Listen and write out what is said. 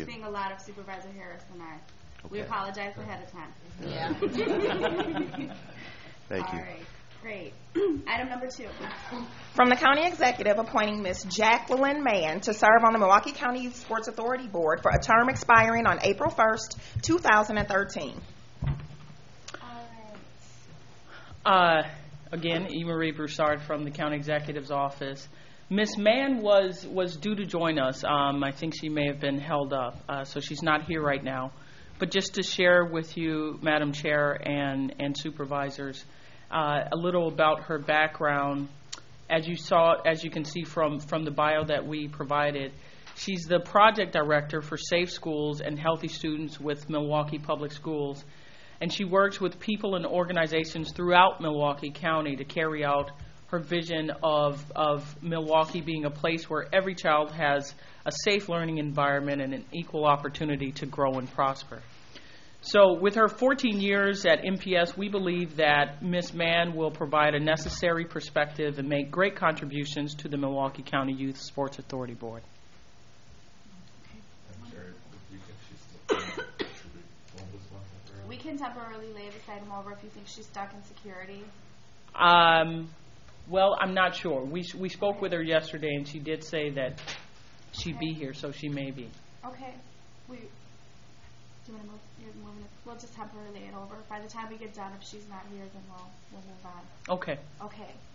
you. Seeing a lot of Supervisor Harris tonight. We Okay. apologize ahead of time. Yeah. Thank All you. right, great. Item number 2. From the County Executive, appointing Ms. Jacqueline Mann to serve on the Milwaukee County Youth Sports Authority Board for a term expiring on April 1st, 2013. All right. Again, E. Marie Broussard from the County Executive's Office. Ms. Mann was due to join us. I think she may have been held up, so she's not here right now. But just to share with you, Madam Chair and supervisors, a little about her background. As you can see from the bio that we provided, she's the project director for Safe Schools and Healthy Students with Milwaukee Public Schools. And she works with people and organizations throughout Milwaukee County to carry out her vision of Milwaukee being a place where every child has a safe learning environment and an equal opportunity to grow and prosper. So with her 14 years at MPS, we believe that Ms. Mann will provide a necessary perspective and make great contributions to the Milwaukee County Youth Sports Authority Board. We can temporarily lay this item over if you think she's stuck in security. Well, I'm not sure. We spoke with her yesterday, and she did say that she'd be here, so she may be. Okay. Do you want to move? You're moving it. We'll just temporarily lay it over. By the time we get done, if she's not here, then we'll move on. Okay. Okay.